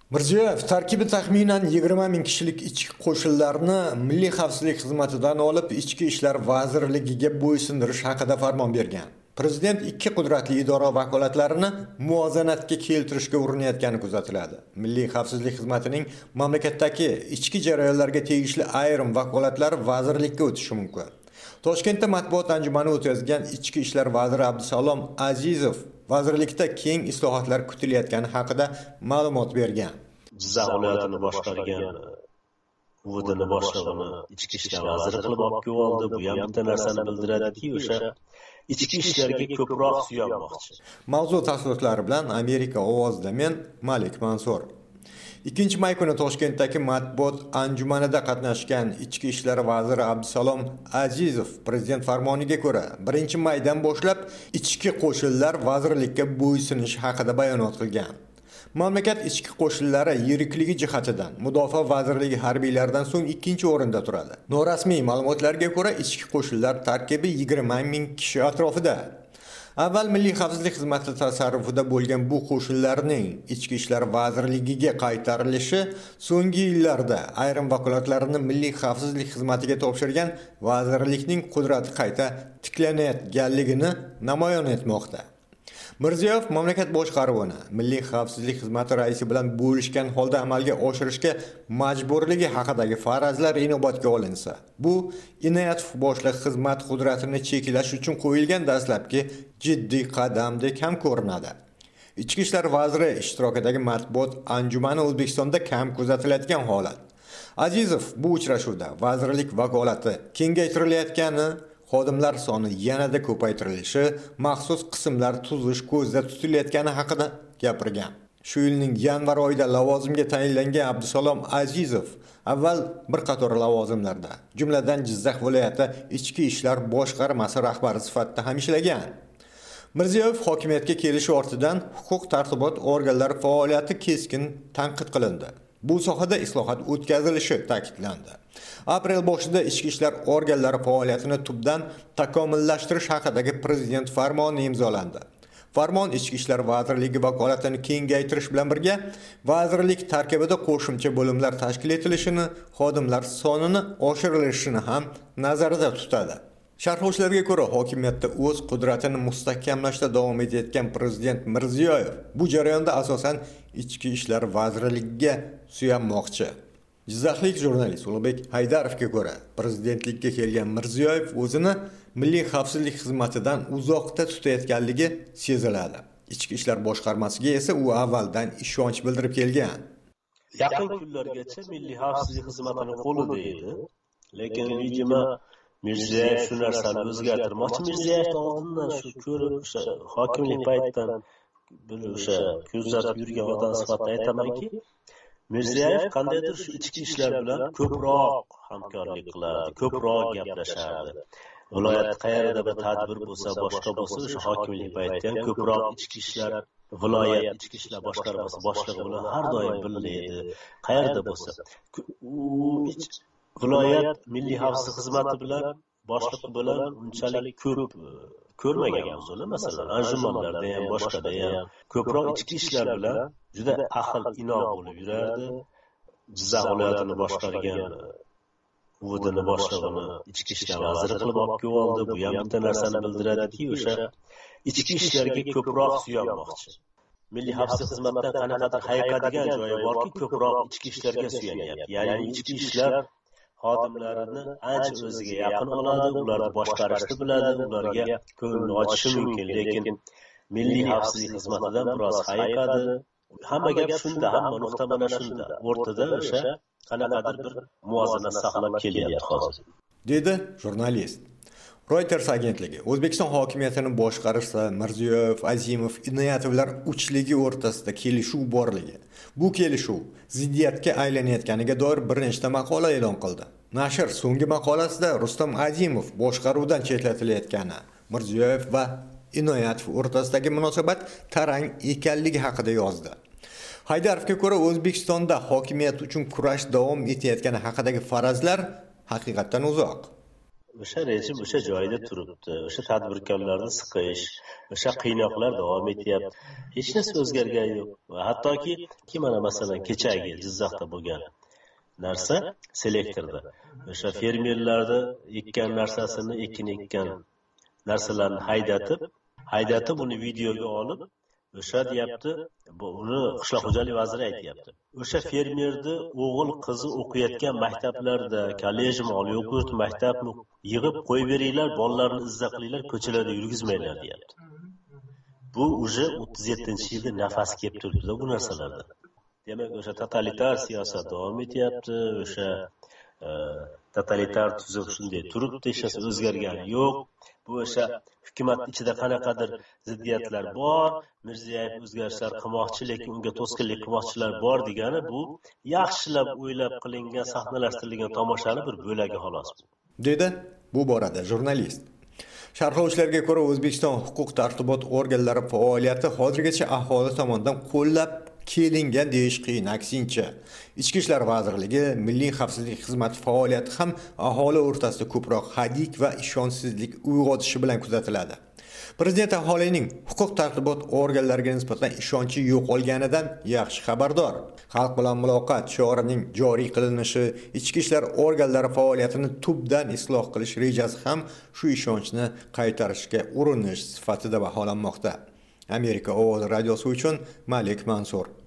Mirziyoyev tarkibi taxminan 20 ming kishilik ichki qo'shinlarni Milliy xavfsizlik xizmatidan olib Ichki ishlar vazirligiga bo'ysundirish haqida farmon bergan. Prezident ikki qudratli idora vakolatlarini muvozanatga keltirishga urinayotgani kuzatiladi. Milliy xavfsizlik xizmatining mamlakatdagi ichki jarayonlarga tegishli ayrim vakolatlari vazirlikka o'tishi mumkin. Toshkentda matbuot anjumani o'tkazgan Ichki ishlar vaziri Abdusalom Azizov vazirlikda keng islohotlar kutilayotgani haqida ma'lumot bergan. Jizzax viloyatini boshqargan UVDni boshlig'ini ichki ishlar vaziri qilib olib keldi. Bu ham bitta narsani bildiradiki, o'sha ichki ishlarga ko'proq suyanmoqchi. Mavzu tafsilotlari bilan Amerika ovozida men Malik Mansur. 2 may kuni Toshkentdagi matbuot anjumanida qatnashgan Ichki ishlar vaziri Abdusalom Azizov prezident farmoniga ko'ra 1 maydan boshlab ichki qo'shinlar vazirlikka bo'ysunishi haqida bayonot qilgan. Mamlakat ichki qo'shinlari yirikligi jihatidan Mudofaa vazirligi harbiylaridan so'ng 2-o'rinda turadi. Norasmiy ma'lumotlarga ko'ra ichki qo'shinlar tarkibi 20 ming kishi atrofida. Avval Milliy xavfsizlik xizmati tasarrufida bo'lgan bu qo'shinlarning Ichki ishlar vazirligiga qaytarilishi so'nggi yillarda ayrim vakolatlarini Milliy xavfsizlik xizmatiga topshirgan vazirlikning qudrati qayta tiklanayotganligini namoyon etmoqda. Mirziyoyev mamlakat boshqaruvini Milliy xavfsizlik xizmati raisi bilan bo'lishgan holda amalga oshirishga majburligi haqidagi farazlar inobatga olinsa, bu Inoyatov boshliq xizmat qudratini cheklash uchun qo'yilgan dastlabki jiddiy qadamdek ham ko'rinadi. Ichki ishlar vaziri ishtirokidagi matbuot anjumani O'zbekistonda kam kuzatiladigan holat. Azizov bu uchrashuvda vazirlik vakolati kengaytirilayotgani, xodimlar soni yanada ko'paytirilishi, maxsus qismlar tuzish ko'zda tutilayotgani haqida gapirgan. Shu yilning yanvar oyida lavozimga tayinlangan Abdusalom Azizov avval bir qator lavozimlarda, jumladan Jizzax viloyati ichki ishlar boshqarmasi rahbari sifatida ham ishlagan. Mirziyoyev hokimiyatga kelishi ortidan huquq-tartibot organlari faoliyati keskin tanqid qilindi. Bu sohada islohot o'tkazilishi ta'kidlandi. Aprel boshida ichki ishlar organlari faoliyatini tubdan takomillashtirish haqidagi prezident farmoni imzolandi. Farmon ichki ishlar vazirligi vakolatini kengaytirish bilan birga vazirlik tarkibida qo'shimcha bo'limlar tashkil etilishini, xodimlar sonini oshirilishini ham nazarda tutadi. Sharhlovchilarga ko'ra, hokimiyatda o'z qudratini mustahkamlashda davom etayotgan prezident Mirziyoyev bu jarayonda asosan ichki ishlar vazirligiga suyanmoqchi. Jizzaxlik jurnalist Ulug'bek Haydarovga ko'ra, prezidentlikka kelgan Mirziyoyev o'zini Milliy xavfsizlik xizmatidan uzoqda tutayotganligi seziladi. Ichki ishlar boshqarmasiga esa u avvaldan ishonch bildirib kelgan. Yaqin kunlargacha Milliy xavfsizlik xizmatining qo'lida edi, lekin rejimi Mirziyoyev shu narsani o'zgartirmoqchi. Mirziyoyev oldindan shu ko'rib, o'sha hokimlik paytidan o'sha ko'zatib yurgan odam sifatida aytamanki, Mirziyoyev qandaydir shu ichki ishlar bilan ko'proq hamkorlik qilardi, ko'proq gaplashardi. Viloyat qayerda bir tadbir bo'lsa, boshqa bo'lsa, o'sha hokimlik paytida ham ko'proq ichki ishlar, viloyat ichki ishlar boshqarmasi boshlig'i bilan har doim birga edi. Qayerda bo'lsa, viloyat milliy xavfsizlik xizmati bilan boshliq bilan unchalik ko'p ko'rmagan o'zini, masalan, anjumanlarda ham, boshqada ham ko'proq ichki ishlar bilan juda ahil inoq bo'lib yurardi. Jizzax viloyatini boshqargan UVDni boshlig'ini ichki ishlar vaziri qilib olib keldi. Bu ham bitta narsani bildiradiki, o'sha ichki ishlarga ko'proq suyanmoqchi. Milliy xavfsizlik xizmatidan qanaqadir hayiqadigan joyi borki, ko'proq ichki ishlarga suyanyapti. Ya'ni ichki ishlar xodimlarini ancha o'ziga yaqin oladi, ularni boshqarishni biladi, ularga ko'ngilni ochishi mumkin, lekin Milliy xavfsizlik xizmatidan biroz hayiqadi. Hamma gap shunda, hamma nuqta mana shunda. O'rtada o'sha qanaqadir bir muvozanat saqlab kelyapti hozir, dedi jurnalist. Reuters agentligi O'zbekiston hokimiyatini boshqarishda Mirziyoyev, Azimov, Inoyatovlar uchligi o'rtasida kelishuv borligi, bu kelishuv ziddiyatga aylanayotganiga doir bir nechta maqola e'lon qildi. Nashr so'nggi maqolasida Rustam Azimov boshqaruvdan chetlatilayotgani, Mirziyoyev va Inoyatov o'rtasidagi munosabat tarang ekanligi haqida yozdi. Haydarovga ko'ra, O'zbekistonda hokimiyat uchun kurash davom etayotgani haqidagi farazlar haqiqatdan uzoq. o'sha rejim o'sha joyida turibdi. O'sha tadbirkorlarni siqish, o'sha qiynoqlar davom etyapti. Hech narsa o'zgargani yo'q. Va hattoki mana masalan kechagi Jizzaxda bo'lgan narsa selektorda. O'sha fermerlarni ekkan narsasini, ekin ekkan narsalarni haydatib uni videoga olib, o'sha deyapti, uni qishloq xo'jalik vaziri aytyapti. O'sha fermerni o'g'il qizi o'qiyotgan maktablarda, kollejmi, oliy o'quv yurti maktabni yig'ib qo'yib beringlar, bolalarni izza qilinglar, ko'chalarda yurgizmanglar deyapti. Bu уже 37-yilda nafas kelib turibdi bu narsalarda. Demak, o'sha totalitar siyosat davom etyapti, o'sha totalitar tuzum shunday turibdi, hech narsa o'zgargani yo'q. Bu o'sha hukumat ichida qanaqadir ziddiyatlar bor, Mirziyoyev o'zgarishlar qilmoqchi, lekin unga to'sqinlik qilmoqchilar bor degani bu yaxshilab o'ylab qilingan, sahnalashtirilgan tomoshani bir bo'lagi xolos. Dedi bu borada jurnalist. Sharhlovchilarga ko'ra, O'zbekiston huquq tartibot organlari faoliyati hozirgacha aholi tomonidan qo'llab kelingan deyish qiyin. Aksincha, Ichki ishlar vazirligi, Milliy xavfsizlik xizmati faoliyati ham aholi o'rtasida ko'proq hadik va ishonchsizlik uyg'otishi bilan kuzatiladi. Prezident aholining huquq tartibot organlariga nisbatan ishonchi yo'qolganidan yaxshi xabardor. Xalq bilan muloqot shiorining joriy qilinishi, ichki ishlar organlari faoliyatini tubdan isloh qilish rejasi ham shu ishonchni qaytarishga urinish sifatida baholanmoqda. Amerika Ovozi radiosi uchun Malik Mansur.